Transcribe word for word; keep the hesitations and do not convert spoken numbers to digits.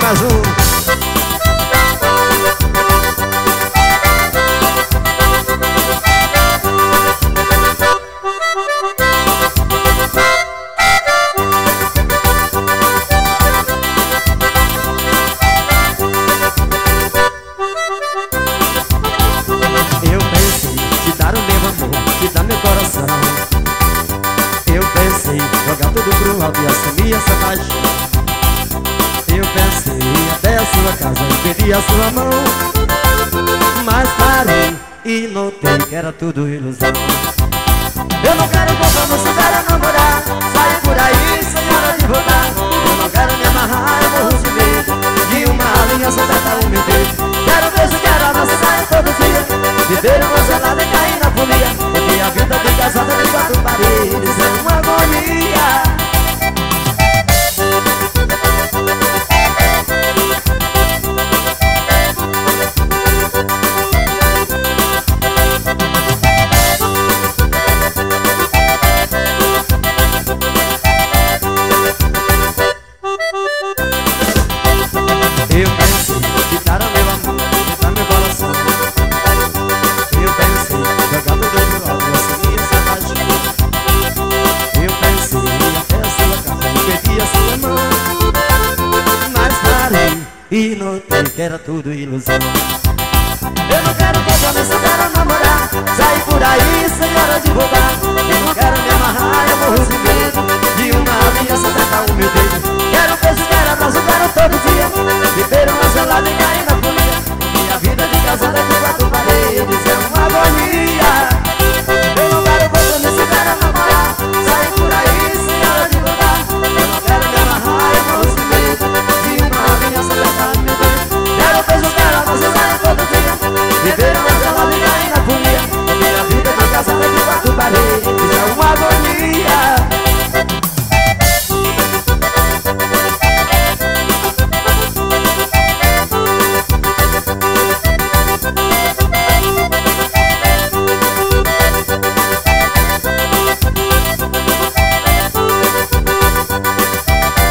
mais um. Eu pensei te dar o meu amor, te dar meu coração. Eu pensei jogar tudo pro alto e assumir essa paixão. Eu pensei ir até a sua casa e pedir a sua mão, mas parei e notei que era tudo ilusão. Eu não quero compromisso, quero namorar. Sair por aí, senhora advogada. Eu não quero me amarrar, eu morro de medo de uma aliança apertar o meu dedo. Quero beijo, quero abraçar todo dia, viver emocionado e cair na folia, porque a vida de casada de quatro paredes é uma agonia. Eu pensei te dar o meu amor, te dar meu coração. Eu pensei jogar tudo pro alto e assumir essa paixão. Eu pensei ir até a sua casa e pedir a sua mão, mas parei e notei que era tudo ilusão. Eu não quero compromisso, quero namorar. Sair por aí, senhora advogada. Eu não quero me amarrar, eu morro de medo de uma aliança apertar o meu dedo. Quero beijo, quero abraçar